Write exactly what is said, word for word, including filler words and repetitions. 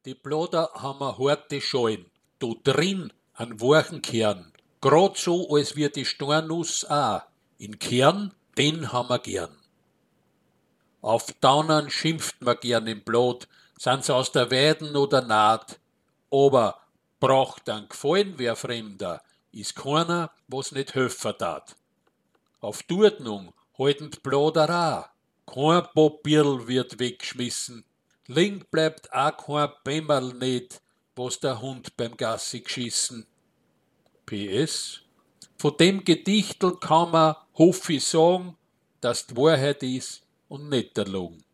Die Blader haben a harte Schalen, da drin an weichen Kern. Grad so, als wie die Steinnuss auch. In Kern, den haben wir gern. Auf Daunern schimpft man gern im Blatt, sind's aus der Weiden oder Naht. Aber braucht an Gefallen wer Fremder, ist keiner, was nicht helfen tat. Auf die Ordnung halten die Blader auch. Kein Papierl wird weggeschmissen. Link bleibt auch kein Bämmerl nicht, was der Hund beim Gassi geschissen. P S. Von dem Gedichtel kann man, hoffe ich, sagen, dass die Wahrheit ist und nicht der Logen.